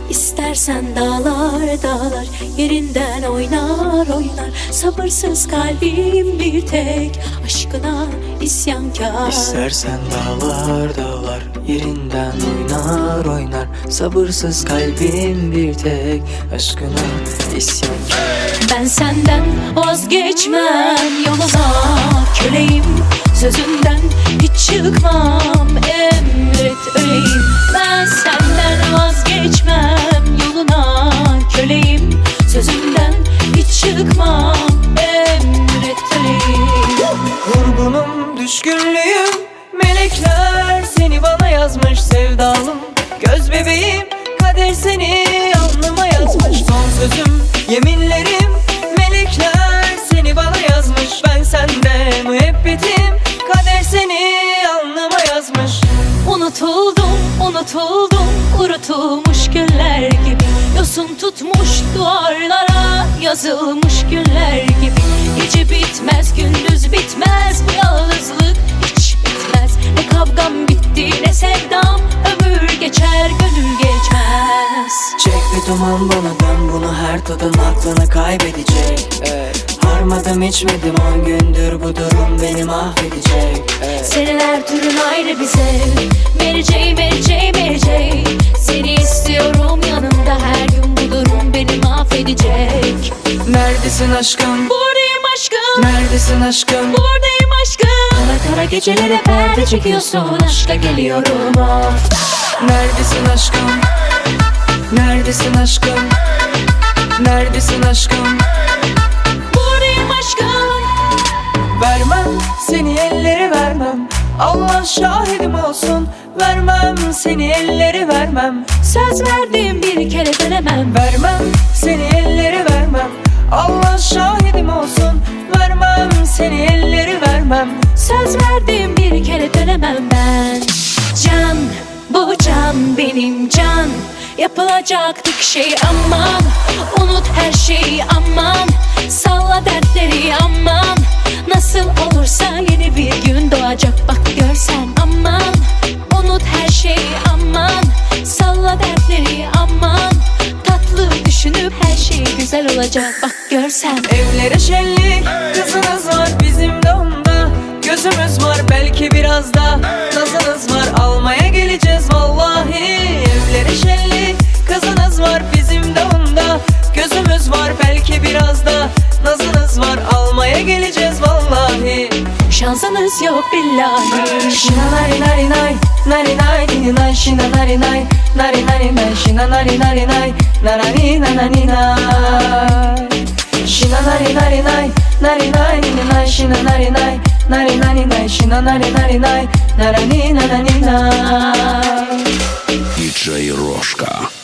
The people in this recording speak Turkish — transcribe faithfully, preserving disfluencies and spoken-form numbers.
İstersen dağlar dağlar yerinden oynar oynar. Sabırsız kalbim bir tek aşkına isyankar. İstersen dağlar dağlar yerinden oynar oynar. Sabırsız kalbim bir tek aşkına isyankar. Ben senden vazgeçmem, yoluna köleyim. Sözünden hiç çıkmam, emret öleyim. Ben senden vazgeçmem, yoluna köleyim. Sözünden hiç çıkmam, emret öleyim. Vurgunum, düşkünlüğüm, melekler seni bana yazmış sevdalım. Göz bebeğim, kader seni alnıma yazmış. Son sözüm, yeminlerim, melekler seni bana yazmış. Ben senden müebbetim, kader seni alnıma yazmış. Unutuldum, unutuldum, kurutulmuş güller gibi. Yosun tutmuş duvarlara yazılmış güller gibi. Gece bitmez, gündüz bitmez, bu yalnızlık hiç bitmez. Ne kavgam bitti, ne sevdam, ömür geçer, gönül geçmez. Çek bir duman bana, ben bunu her tadın aklını kaybedecek. Evet. Harmadım içmedim on gündür, bu durum beni mahvedecek. Evet. Senin her türün ayrı bir zevk, vereceğim vereceğim vereceğim. Seni istiyorum yanımda her gün, bu durum beni mahvedecek. Neredesin aşkım? Buradayım aşkım. Neredesin aşkım? Buradayım aşkım. Kara kara gecelere perde çekiyorsun, aşka geliyorum ah. Neredesin aşkım? Neredesin aşkım? Neredesin aşkım? Buradayım aşkım. Vermem seni elleri vermem, Allah şahidim olsun. Vermem seni elleri vermem, Söz verdiğim bir kere dönemem. vermem seni elleri vermem, Allah şahidim olsun. Vermem seni elleri vermem. Söz verdiğim bir kere dönemem ben. Can, bu can benim can. Yapılacak tek şey aman. Unut her şeyi aman. Salla dertleri aman. Nasıl olursa yeni bir gün doğacak, bak görsen aman. Unut her şeyi aman. Salla dertleri aman. Tatlı düşünüp her şey güzel olacak, bak görsen. Evlere şenlik, kızınız var bizim de onda. Gözümüz var belki biraz da, nazınız var almaya geleceğiz vallahi. Evlere şenlik, kızınız var bizim de onda. Gözümüz var belki biraz da, nazınız var almaya geleceğiz vallahi. Şansınız yok billahi. Şina nari nari nay, nari nay nini nay, şina nari nay, nari nari nay, şina nari nari nay, narani nanani nay. Şina nari nari nay, nari nay nini nay, şina nari nay, nari nani nay, şina nari nari nay, narani nanani nay. ди джей Рожка.